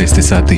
13 sati.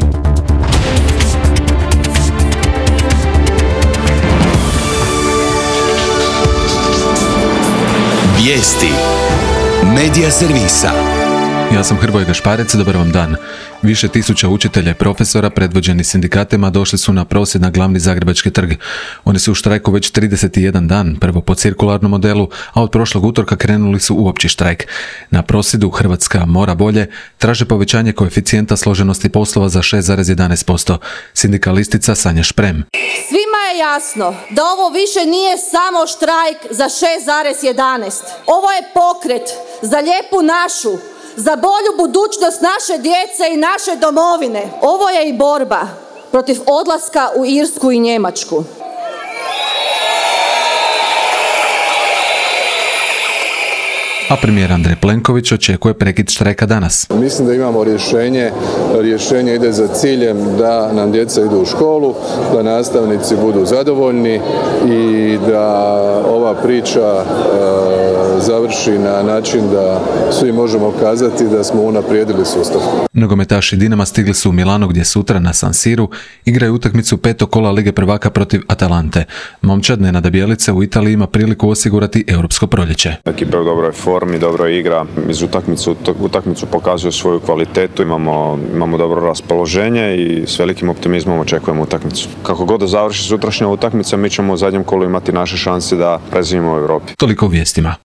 Vijesti Medija servisa. Ja sam Hrvoje Gašparec, dobar vam dan. Više tisuća učitelja i profesora predvođeni sindikatima došli su na prosvjed na glavni Zagrebački trg. Oni su u štrajku već 31 dan, prvo po cirkularnom modelu, a od prošlog utorka krenuli su u opći štrajk. Na prosvjedu Hrvatska mora bolje traže povećanje koeficijenta složenosti poslova za 6,11%. Sindikalistica Sanja Šprem. Svima je jasno da ovo više nije samo štrajk za 6,11. Ovo je pokret za lijepu našu, za bolju budućnost naše djece i naše domovine. Ovo je i borba protiv odlaska u Irsku i Njemačku. A premijer Andrej Plenković očekuje prekid štrajka danas. Mislim da imamo rješenje ide za ciljem da nam djeca idu u školu, da nastavnici budu zadovoljni i da ova priča završi na način da svi možemo kazati da smo unaprijedili sustav. Nogometaši Dinama stigli su u Milano gdje sutra na San Siru igraju utakmicu petog kola Lige prvaka protiv Atalante. Momčad Nenada Bjelice u Italiji ima priliku osigurati europsko proljeće. Ekipa je u dobroj formi, dobro igra, iz utakmicu pokazuje svoju kvalitetu, imamo dobro raspoloženje i s velikim optimizmom očekujemo utakmicu. Kako god da završi sutrašnja utakmica, mi ćemo u zadnjem kolu imati naše šanse da prezimimo u Europi. Toliko u vijestima.